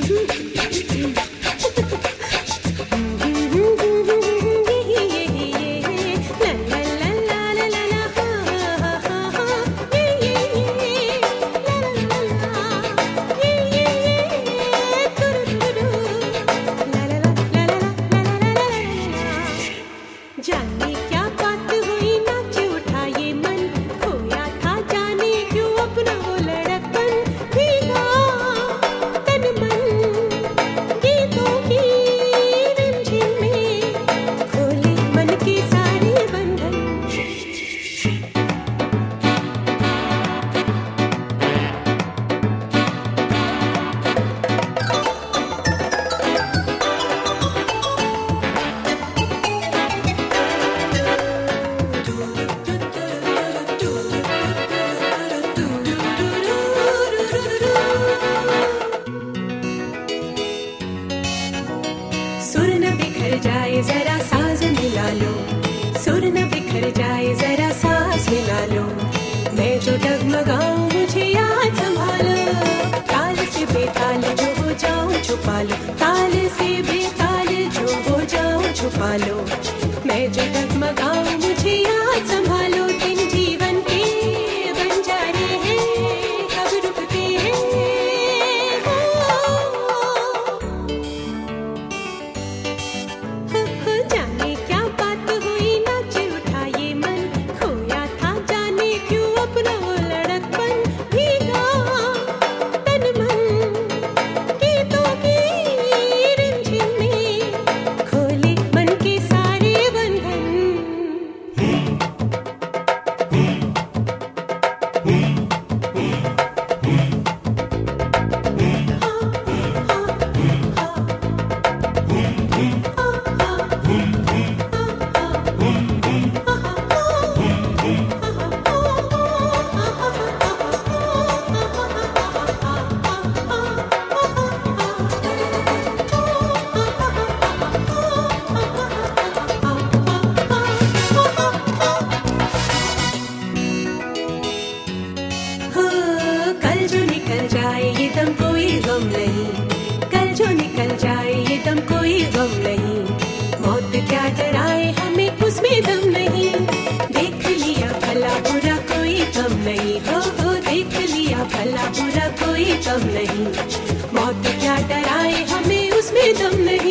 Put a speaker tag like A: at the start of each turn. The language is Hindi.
A: जाने क्या बात हुई नाच उठा ये मन, खोया था जाने क्यों अपना वो लड़कपन, भीगा तन मन गीतों की रिमझिम में, खोले मन के सारे बंधन। सुर न बिखर जाए जरा साज मिला लो, सुर न बिखर जाए जरा सांस मिला लो, मैं जो डगमगाऊं मुझे याद संभालो, ताल से बेताल जो हो जाऊं छुपा लो, ताल से बेताल जो हो जाऊं छुपा लो, मैं जो डगमगाऊं मुझे याद संभालो, दिन जीवन के बंजारे हैं कब रुकते हैं। जाने क्या बात हुई नाच उठा ये मन, खोया था जाने क्यों अपना वो लड़कपन, भीगा तन मन गीतों की रिमझिम में, खोले मन के सारे बंधन। कल जो निकल जाए ये दम कोई गम नहीं, कल जो निकल जाए ये दम कोई गम नहीं, मौत क्या डराए हमें उसमें दम नहीं, देख लिया भला बुरा कोई गम नहीं, हो देख लिया भला बुरा कोई गम नहीं, मौत क्या डराए हमें उसमें दम नहीं।